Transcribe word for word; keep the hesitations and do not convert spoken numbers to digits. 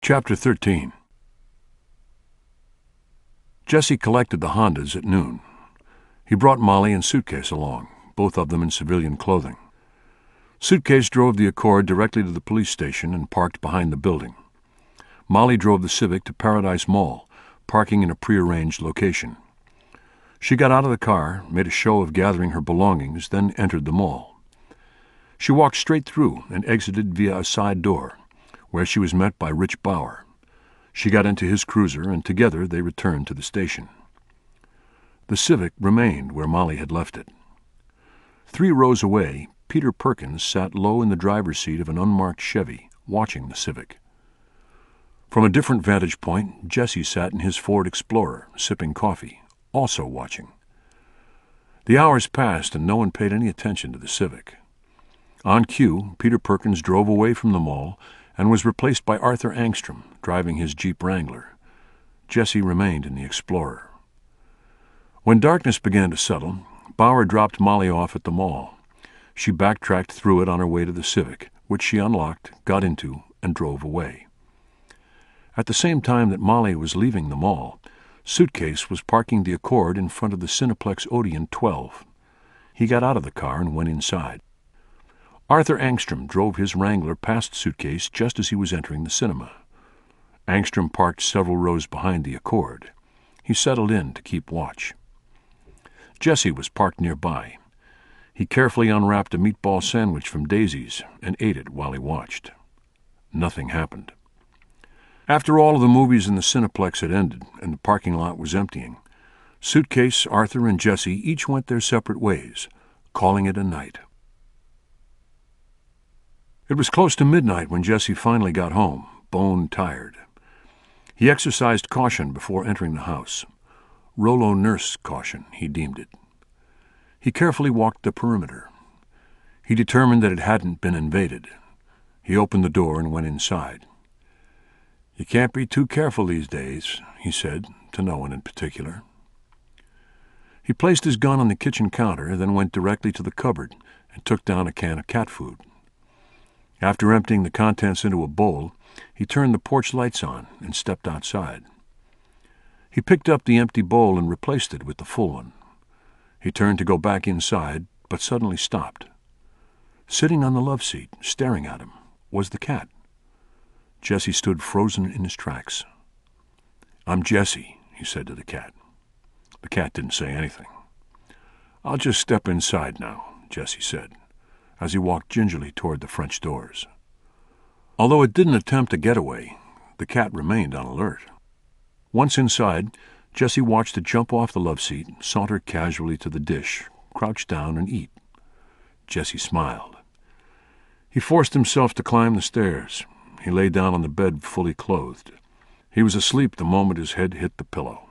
Chapter thirteen. Jesse collected the Hondas at noon. He brought Molly and Suitcase along, both of them in civilian clothing. Suitcase drove the Accord directly to the police station and parked behind the building. Molly drove the Civic to Paradise Mall, parking in a prearranged location. She got out of the car, made a show of gathering her belongings, then entered the mall. She walked straight through and exited via a side door, where she was met by Rich Bauer. She got into his cruiser, and together they returned to the station. The Civic remained where Molly had left it. Three rows away, Peter Perkins sat low in the driver's seat of an unmarked Chevy, watching the Civic. From a different vantage point, Jesse sat in his Ford Explorer, sipping coffee, also watching. The hours passed, and no one paid any attention to the Civic. On cue, Peter Perkins drove away from the mall and was replaced by Arthur Angstrom, driving his Jeep Wrangler. Jesse remained in the Explorer. When darkness began to settle, Bauer dropped Molly off at the mall. She backtracked through it on her way to the Civic, which she unlocked, got into, and drove away. At the same time that Molly was leaving the mall, Suitcase was parking the Accord in front of the Cineplex Odeon twelve. He got out of the car and went inside. Arthur Angstrom drove his Wrangler past Suitcase just as he was entering the cinema. Angstrom parked several rows behind the Accord. He settled in to keep watch. Jesse was parked nearby. He carefully unwrapped a meatball sandwich from Daisy's and ate it while he watched. Nothing happened. After all of the movies in the Cineplex had ended and the parking lot was emptying, Suitcase, Arthur, and Jesse each went their separate ways, calling it a night. It was close to midnight when Jesse finally got home, bone-tired. He exercised caution before entering the house. Rollo nurse caution, he deemed it. He carefully walked the perimeter. He determined that it hadn't been invaded. He opened the door and went inside. "You can't be too careful these days," he said, to no one in particular. He placed his gun on the kitchen counter, then went directly to the cupboard and took down a can of cat food. After emptying the contents into a bowl, he turned the porch lights on and stepped outside. He picked up the empty bowl and replaced it with the full one. He turned to go back inside, but suddenly stopped. Sitting on the love seat, staring at him, was the cat. Jesse stood frozen in his tracks. "I'm Jesse," he said to the cat. The cat didn't say anything. "I'll just step inside now," Jesse said, as he walked gingerly toward the French doors. Although it didn't attempt a getaway, the cat remained on alert. Once inside, Jesse watched it jump off the love seat, saunter casually to the dish, crouch down and eat. Jesse smiled. He forced himself to climb the stairs. He lay down on the bed fully clothed. He was asleep the moment his head hit the pillow.